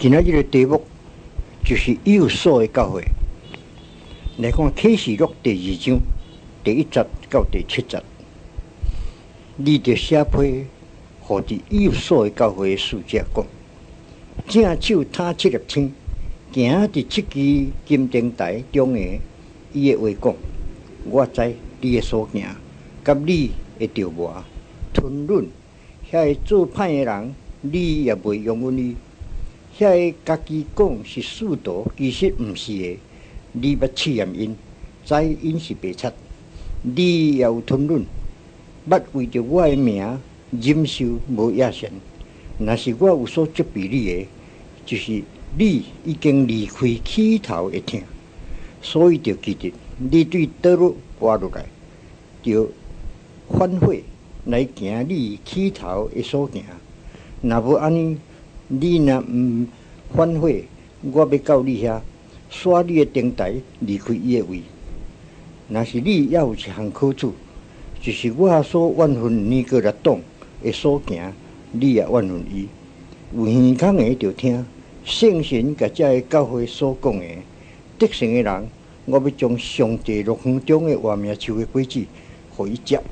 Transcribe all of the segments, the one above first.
今仔日的题目就是有所的教会。来看启示录第2章第1节到第7节，你着写批，互伫有所的教会的使者讲：正手摊7粒星，行伫7支金灯台中央，伊的话讲：我知你的所行，甲你的着磨吞忍，遐个做歹的人，你也袂容忍伊；遐个家己讲是使徒，其实毋是的。你捌试验因，知因是白贼，你也有吞忍，捌为着我的名忍受无野善。若是我有所责备你的，就是你已经离开起头的疼，所以就记得你对倒落滑落来，就反悔来行你起头的所行。若无安尼，你若毋反悔，我要到你遐。刷你的灯台，离开伊的位。若是你也有一项好处，就是我所怨恨尼哥拉党的所行，你也怨恨伊。有耳孔的就听，圣神甲这个教会所讲的，得胜的人，我要将上帝乐园中的活命树的果子，互伊食。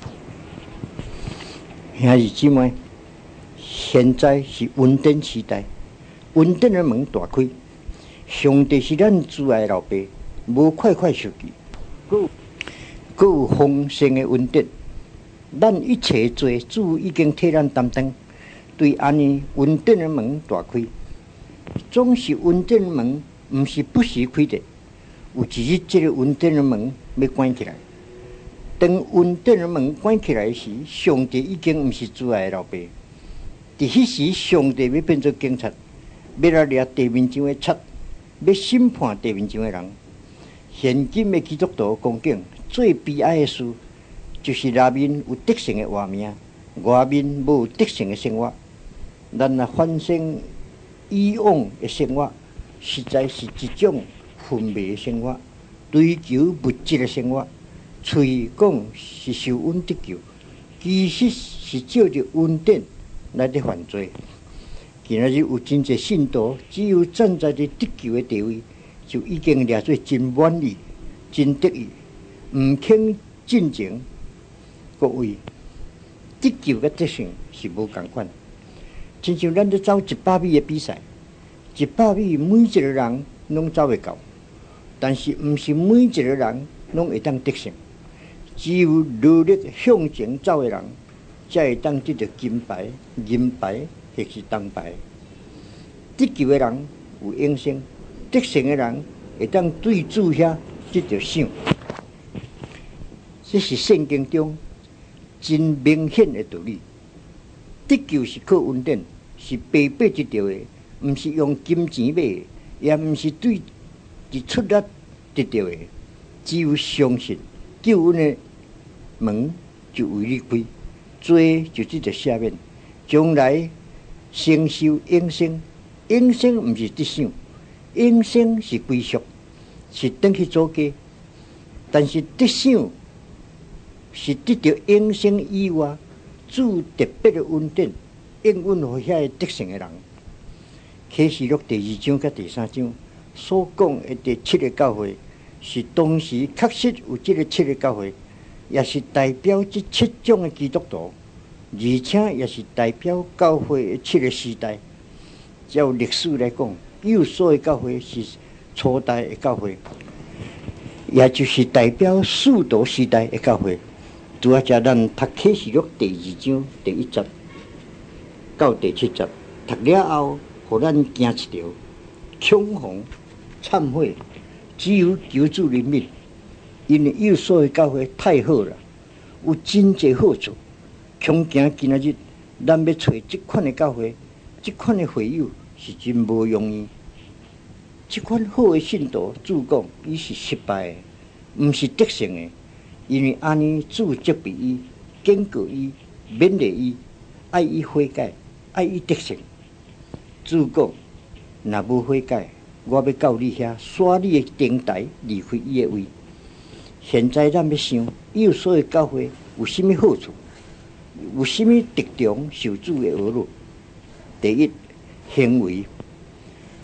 兄弟姊妹，现在是恩典时代，恩典的门大开。上帝是咱主爱的老爸，无快快受记，佮有丰盛的恩典。咱一切罪，主已经替咱担当。对安尼，恩典的门大开。总是恩典的门，毋是不时开的。有一日，这个恩典的门要关起来。当恩典的门关起来时，上帝已经毋是主爱的老爸。伫迄时，上帝要变做警察，要来掠地面上的贼。要审判地面上的人，现今的基督徒光景最悲哀的事，就是内面有得胜的活命，外面无有得胜的生活。咱若反省以往的生活，实在是一种昏迷的生活，追求物质的生活。嘴讲是受恩得救，其实是照着恩典来得犯罪。今仔日有真侪信徒，只有站在伫得救的地位，就已经掠做真满意、真得意，毋肯进前。各位，得救甲得胜是无共款。亲像咱咧走100米的比赛，100米每一个人拢走会到，但是毋是每一个人拢会当得胜。只有努力向前走的人，才会当得到金牌、银牌。或是铜牌，得救的人有永生，得胜的人会当对主遐得到赏。这是圣经中真明显的道理。得救是靠恩典，是白白得到的，毋是用金钱买的，也毋是对伫出力得到的。只有相信救恩的门就为你开，罪就得到赦免，将来。承受永生，永生毋是得赏，永生是归属，是转去做家。但是得赏是得到永生以外，主特别的恩典，应允互遐个得胜的人。启示录第2章甲第3章所讲的第7个教会，是当时确实有这个7个教会，也是代表这7种的基督徒。而且也是代表教会的7个时代。照历史来讲，有所的教会是初代的教会，也就是代表使徒时代的教会。拄啊，遮咱读启示录第2章第1节到第7节，读了后，互咱行一条恐慌、忏悔，只有求主怜悯，因为有所的教会太好了，有真侪好处。恐惊今仔日，咱要找这款的教会，这款的会友是真无容易。这款好的信徒，主讲伊是失败的，毋是得胜的，因为安尼主责备伊、警告伊、勉励伊，爱伊悔改，爱伊得胜。主讲，若无悔改，我要到你遐刷你的灯台，离开伊的位。现在咱要想，有所的教会有甚物好处？有甚物特长受主的恶路？第一，行为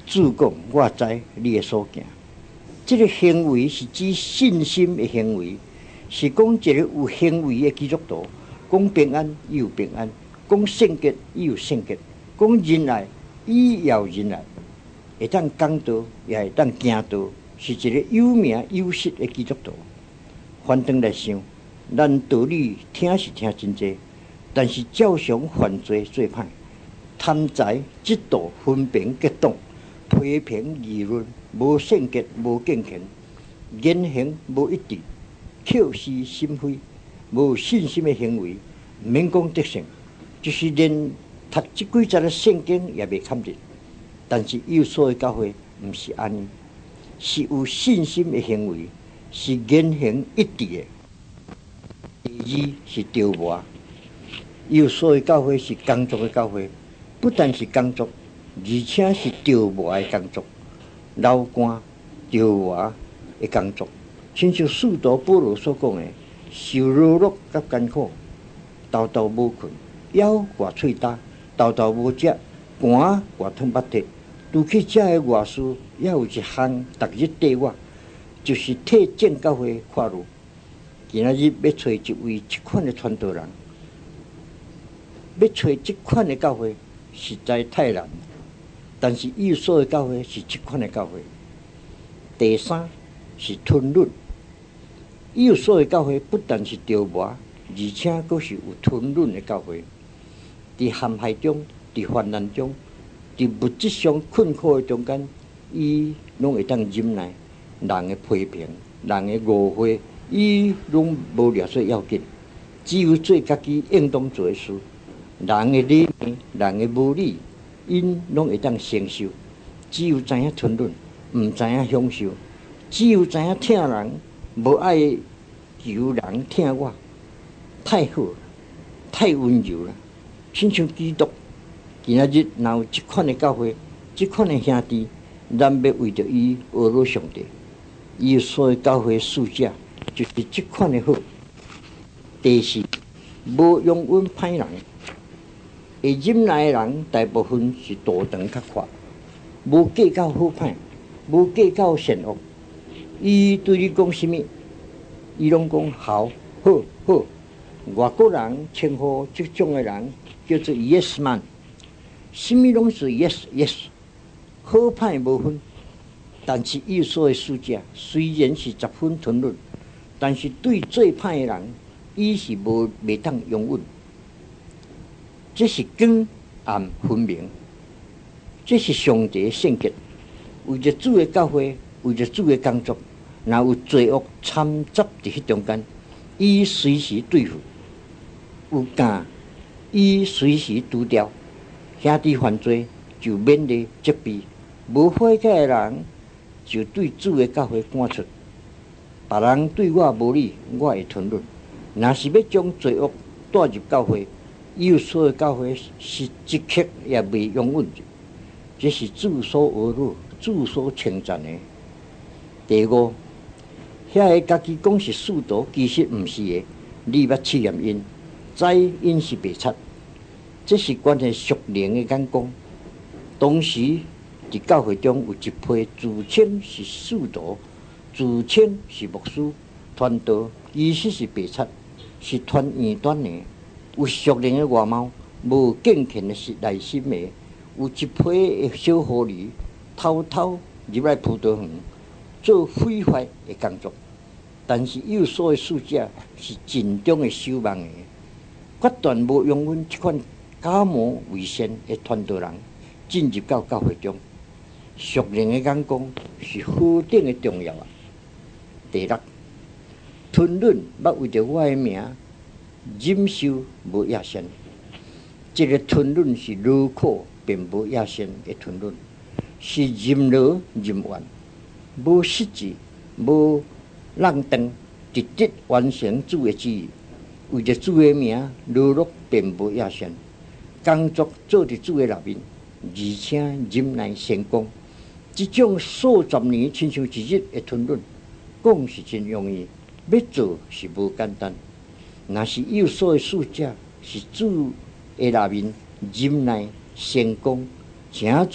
主讲，我知你的所行。这个行为是指信心的行为，是讲一个有行为的基督徒，讲平安伊有平安，讲圣洁伊有圣洁，讲仁爱伊也有仁爱，会当讲道也会当行道，是一个有名有实的基督徒。反正来想，咱道理听是听真济，但是照常犯罪做歹，贪财嫉妒分别结党，批评议论，无圣洁无敬虔，言行无一致，口是心非，无信心的行为，免讲得胜，就是连读这几节的圣经也未堪得。但是有所的教会毋是安尼，是有信心的行为，是言行一致的。第二是调磨，有所的教会是工作的教会，不但是工作，而且是调磨的工作，流汗调磨的工作。亲像使徒保罗所讲的，受劳碌甲艰苦，昼昼无困，枵挂喙焦，昼昼无食，寒挂吞巴铁。拄去遮的外事，也有一项逐日缀我，就是替正教会看路。今仔日要找一位这款的传道人，要找这款的教会实在太难。但是有所的教会是这款的教会。第三是吞忍，有所的教会不但是调磨，而且佫是有吞忍的教会。伫陷害中，伫患难中，伫物质上困苦的中间，伊拢会当忍耐人的批评、人的误会，伊拢无了说要紧，只有做家己应当做的事。人的礼仪、人的无理，因拢会当承受。只有知影吞忍，毋知影享受；只有知影疼人，无爱求人疼我。太好了，太温柔了，亲像基督。今仔日若有这款的教会，这款的兄弟，咱要为着伊学罗上帝。伊所有教会事者，就是这款的好。第四，无容忍歹人。会忍耐的人，大部分是大肠较宽，无计较好歹，无计较善恶。伊对你讲什么，伊拢讲好，好，好。外国人称呼这种的人叫做 yes man。什么拢是 yes yes， 好歹无分。但是有所的使者虽然是10分吞忍，但是对最歹的人，伊是袂当容忍。这是光暗分明，这是上帝的圣洁。为着主的教会，为着主的工作，若有罪恶掺杂伫迄中间，伊随时对付；有敢，伊随时除掉。兄弟犯罪就免咧责备，无悔改的人就对主的教会赶出。别人对我无理，我会吞忍。若是要将罪恶带入教会，有所的教会是一刻也未容忍。这是主所恶辱、主所称赞的。第五，遐个家己讲是使徒，其实毋是的，你捌试验因，知因是白贼。这是关系属灵的眼光。当时伫教会中有一批自称是使徒、自称是牧师、传道，其实是白贼，是传异端的，有属灵的外貌，无敬虔的是内心的。有一批的小狐狸偷偷入来葡萄园，做非法的工作。但是有所的使者是尽忠的守望的，决断无容忍这款假冒伪善的传道人进入到教会中。属灵的眼光是何等的重要啊！第六，吞忍捌为着我的名忍受无野心。这个吞忍是劳苦并无野心的吞忍，是任劳任怨，无实际，无浪长，直直完成主的旨意。为着主的名劳碌并无野心，工作做伫主的内面，而且忍耐成功。这种数十年亲像一日的吞忍，讲是真容易，要做是无简单。若是有所的使者是主的内面忍耐成功，诚侪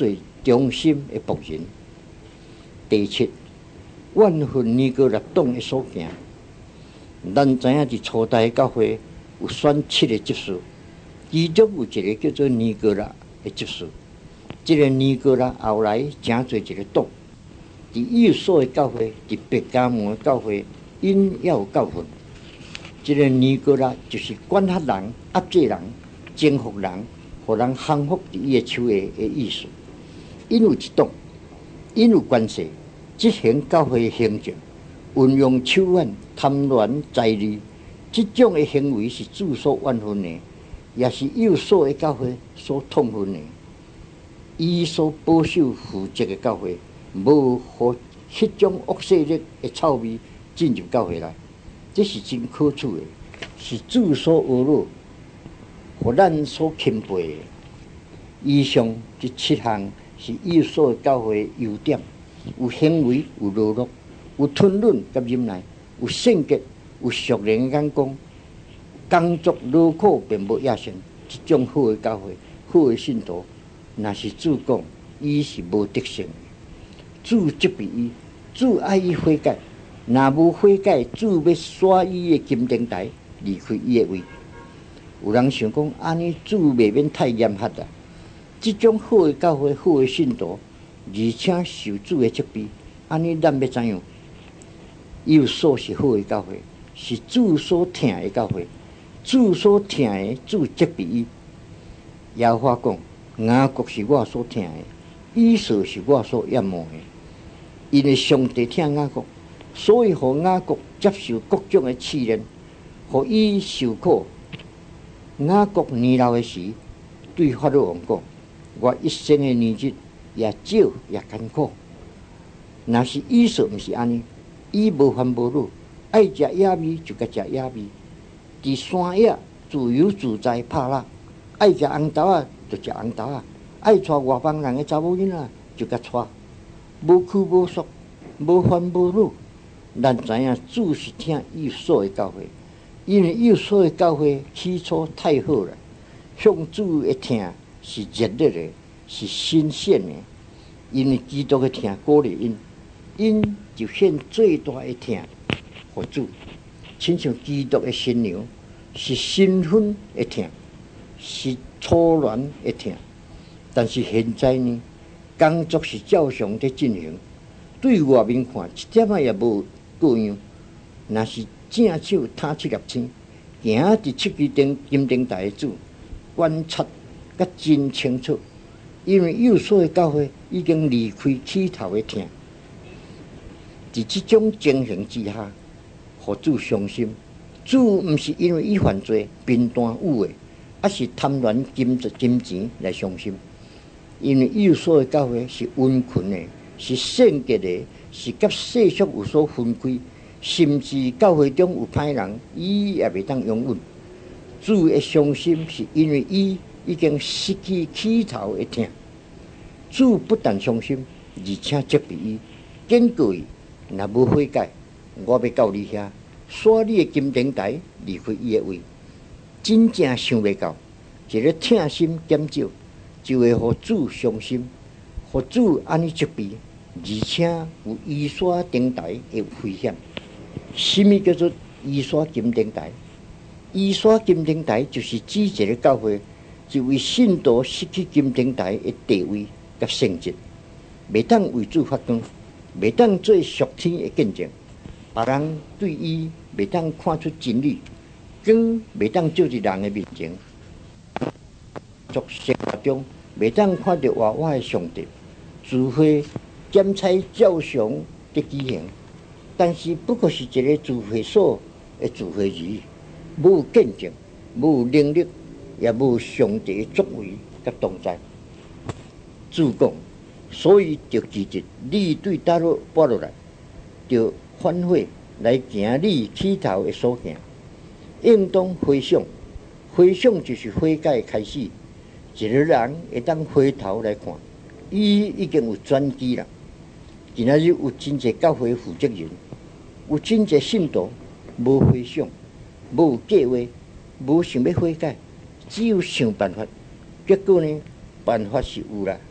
忠心的仆人。第七，万分尼哥拉党的所行。咱知影伫初代教会有选7个执事，其中有一个叫做尼哥拉的执事。这个尼哥拉后来成做一个党，伫以弗所的教会，伫别迦摩的教会，因也有教训。这个尼哥拉就是管辖人、压制人、征服人，互人降服伫伊的手下的意思。因有一党，因有关系，执行教会的行政，运用手腕、贪婪、财力，这种的行为是主所怨恨的，也是以弗所的教会所痛恨的。伊所保守负责的教会，无互迄种恶势力的臭味进入教会内，这是真可耻的，是主所恶落，互咱所钦佩的。以上这7项是以弗所的教会的优点：有行为，有懦弱，有吞忍甲忍耐，有圣洁，有属灵的眼光，工作劳苦并无野心。这种好的教会，好的信徒，若是主讲，伊是无得胜的。主责备伊，主爱伊悔改。若无悔改，主要刷伊的金灯台，离开伊的位。有人想讲，安尼主未免太严苛啦。这种好的教会，好的信徒，而且受主的责备，安尼咱要怎样？以弗所是好的教会，是主所疼的教会。主所疼的，主责备伊。耶和华讲：雅各是我所疼的，以扫是我所厌恶的。因为上帝疼雅各，所以互雅各接受各种的试炼，互伊受苦。雅各年老的时，对法老王讲：我一生的年日也少也艰苦。若是以扫毋是安尼，伊无烦无恼，爱食野味就甲食野味，伫山野自由自在拍拉，爱食红豆仔就食红豆仔，爱带外邦人的查某囡仔就甲带，无拘无束，无烦无恼。咱知影主是听以弗所的教会，因为以弗所的教会起初太好了，向主的听是热烈的，是新鲜的。因为基督的听鼓励因，因就献最大的听给主，亲像基督的新娘，是新婚的听，是初恋的听。但是现在呢，工作是照常在进行，对外面看一点仔也无过样。若是正手摊7粒星，行伫7支金灯台的主，观察甲真清楚。因为有所的教会已经离开起头的听，在这种情形之下，互主伤心。主毋是因为伊犯罪、贫惰有为，而是贪婪金钱来伤心。因为有所的教会是温群的，是圣洁的，是甲世俗有所分开，甚至教会中有歹人，伊也袂当拥稳。主的伤心是因为伊已经失去起头的听。主不但伤心，而且责备伊，警告伊：若无悔改，我要到你遐，刷你的金灯台，离开伊的位。真正想袂到，一个疼心减少，就会互主伤心，互主安尼责备，而且有移刷灯台的危险。什么叫做移刷金灯台？移刷金灯台就是指一个教会，一位信徒失去金灯台的地位甲圣洁，袂当为主发光，袂当做属天的见证，别人对伊袂当看出真理，更袂当照入人的面前。作生活中袂当看到活活的上帝，除非检采照常的举行。但是不过是一个聚会所的聚会日，无见证，无能力，也无上帝的作为甲同在。主讲，所以就记着你对倒落来，就反悔来行你起头的所行，应当回想，回想就是悔改的开始。一个人会当回头来看，伊已经有转机了。今仔日有真侪教会负责人，有真侪信徒无回想，无计划，无想要悔改，只有想办法。结果呢，办法是有啦，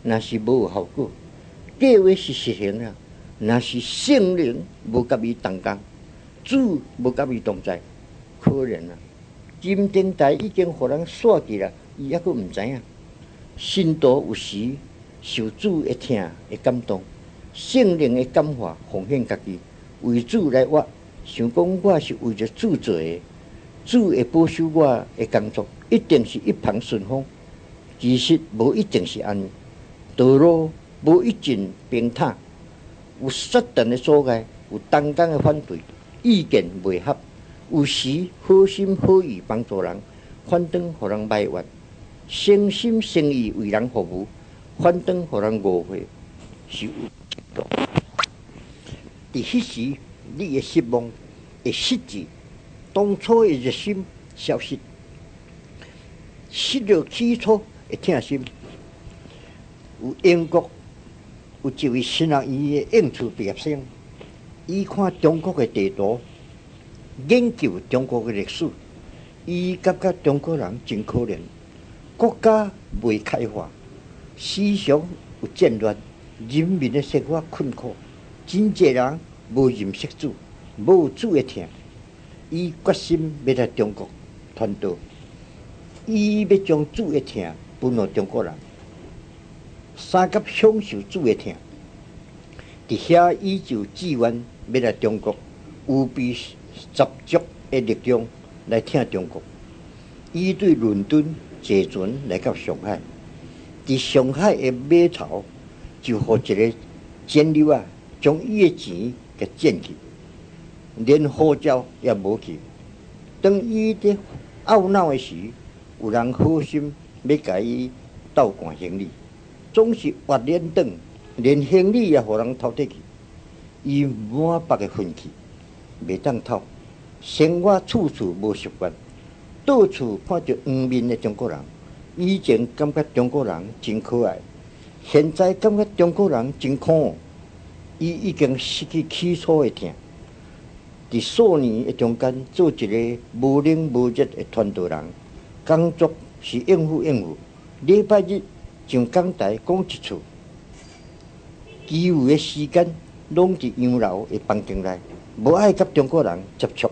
若是无有效果，计划是实行了，若是圣灵无甲伊同工，主无甲伊同在，可怜啊！金灯台已经互人煞去了，伊还佫毋知影。信徒有时受主的疼的感动，圣灵的感化，奉献家己，为主来活，想讲我是为着主做的，主会保守我的工作，一定是一帆顺风。其实无一定是安尼，道路无一定平坦，有撒旦的阻碍，有同工的反对，意见袂合，有时好心好意帮助人，反倒互人埋怨，诚心诚意为人服务，反倒互人误会，是有度。伫迄时，你的失望会失志，当初的热心消失，失了起初的疼心。有英国有一位新学院的应处毕业生，伊看中国的地图，研究中国的历史，伊感觉中国人真可怜，国家未开化，思想有战乱，人民的生活困苦，真济人无认识主，无主的疼。伊决心要来中国传道，伊要将主的疼分予中国人。三甲享受主的疼，伫遐伊就志愿要来中国，有备十足的力量来听中国。伊对伦敦坐船来到上海，伫上海的码头就互一个监溜啊，将伊的钱给捡去，连护照也无去。当伊伫懊恼的时，有人好心要甲伊倒赶行李。总是活脸转，连行李也互人偷摕去，伊满腹的愤气，袂当偷，生活处处无习惯，到处看着黄面的中国人。以前感觉中国人真可爱，现在感觉中国人真可恶。伊已经失去起初的疼。伫数年的中间，做一个无冷无热的传道人，工作是应付应付，礼拜日上讲台讲一次，其余的时间拢伫洋楼的房间内，无爱甲中国人接触。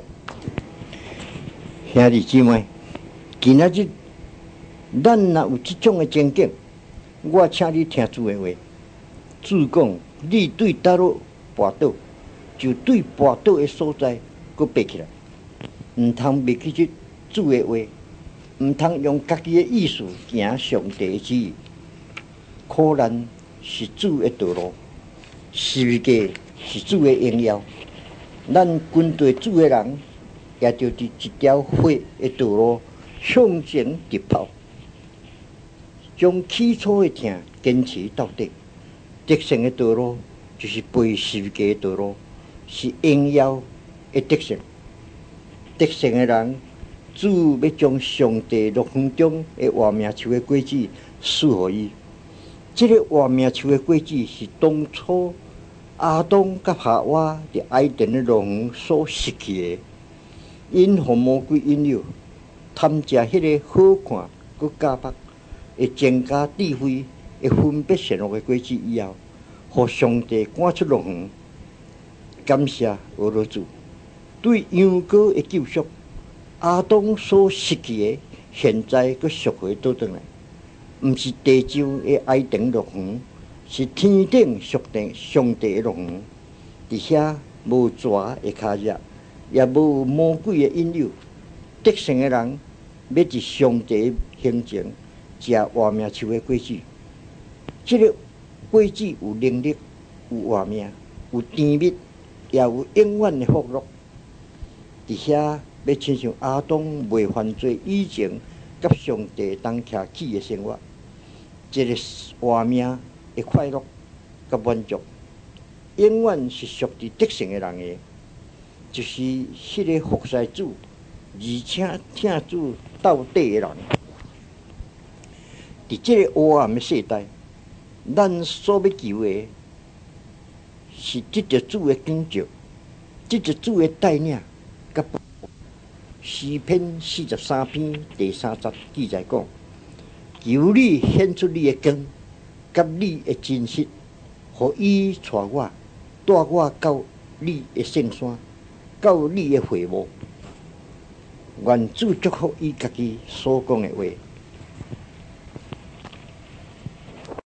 兄弟姊妹，今仔日咱若有即种的情景，我请你听主的话。主讲，你对倒落跋倒，就对跋倒的所在搁爬起来，毋通袂记住主的话，毋通用家己的意思行上帝的旨意。苦难是主的道路，十字架是主的荣耀。咱跟随主的人，也就伫一条火的道路向前直跑，将起初的疼坚持到底。得胜的道路就是背十字架的道路，是荣耀的得胜。得胜的人，主要将上帝乐园中的活命树的果子赐予伊。这个活命树的果子是当初亚当甲夏娃伫埃甸的乐园所失去的，因互魔鬼引诱，贪食迄个好看佮假白，会增加智慧，会分别善恶的果子以后，互上帝赶出乐园。感谢俄罗主对羊羔的救赎，亚当所失去的，现在佮赎回倒转来。毋是地上的埃甸乐园，是天顶上帝的乐园。伫遐无蛇的脚印，也无魔鬼的引诱。得胜的人要伫上帝面前食活命树的果子。这个果子有能力，有活命，有甜蜜，也有永远的福乐。伫遐要亲像亚当未犯罪以前，甲上帝同徛起的生活。这个活命的快乐甲满足，永远是属于得胜的人的，就是迄个服侍主，而且听主到底的人。伫这个黑暗的世代，咱所要求的，是得着主的拯救，得着主的带领，甲诗篇43篇第3节记载讲。求你显出你的光， 甲你的真实，互伊带我，带我到你的圣山，到你的会幕。愿主祝福伊家己所讲的话。